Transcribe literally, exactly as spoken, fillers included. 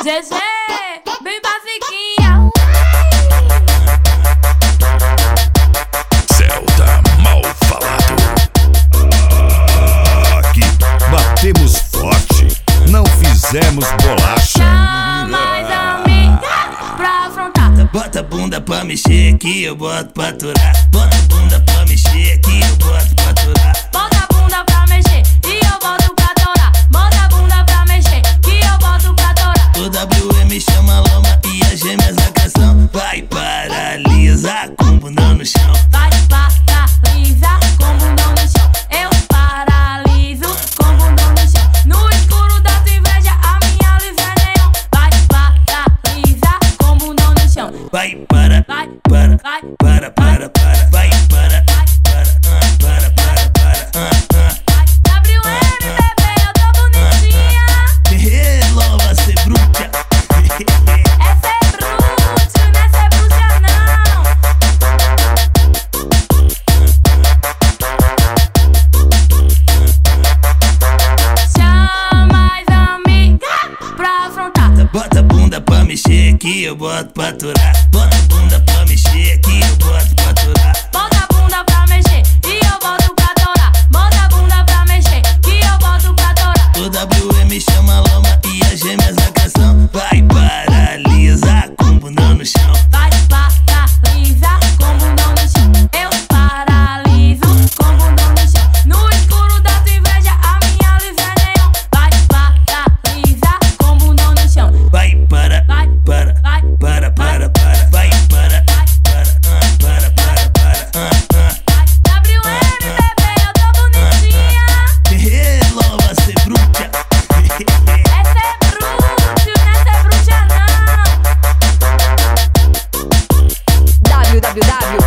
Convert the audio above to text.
Zezé, bem basiquinha. Zelda mal falado. Aqui batemos forte, não fizemos bolacha. Chama as amigas pra afrontar. Bota a bunda pra mexer que eu boto pra aturar. Bota a bunda pra mexer que eu boto pra aturar. Bota a bunda pra mexer e eu boto pra torar. Bota a bunda pra mexer que eu boto pra torar. O W M chama a lama e as gêmeas a canção. Vai paralisar com bundão no chão. Vai paralisar com bundão no chão. Eu paraliso com bundão no chão. No escuro da tua inveja a minha luz é neon. Vai paralisar com bundão no chão. Vai para, Vai, para, vai, para, para, para. Vai para, para, ah, para, para, para, ah, ah. W M, bebê, eu tô bonitinha. Hello, vai ser bruta. Essa é bruxa, não é ser bruxa não. Chama as amigas pra afrontar. Bota a bunda pra mexer que eu boto pra aturar. Bota a bunda pra mexer que eu boto pra aturar. Bota a bunda pra mexer e eu boto pra torar. Bota a bunda pra mexer que eu boto pra torar. O W M chama a lama e as gêmeas a canção. Vai paralisar com bundão no chão. Vai paralisar com bundão no chão. Eu paraliso com bundão no chão. No escuro da tua inveja a minha luz é neon. Vai paralisar com bundão no chão. Vai para, Vai, para, vai, para, para, para. Vai para, para, ah, para, para, para, ah, ah. W M, bebê, eu tô bonitinha. Hello, vai ser bruta. Essa é bruxa, não é ser bruxa não. w w w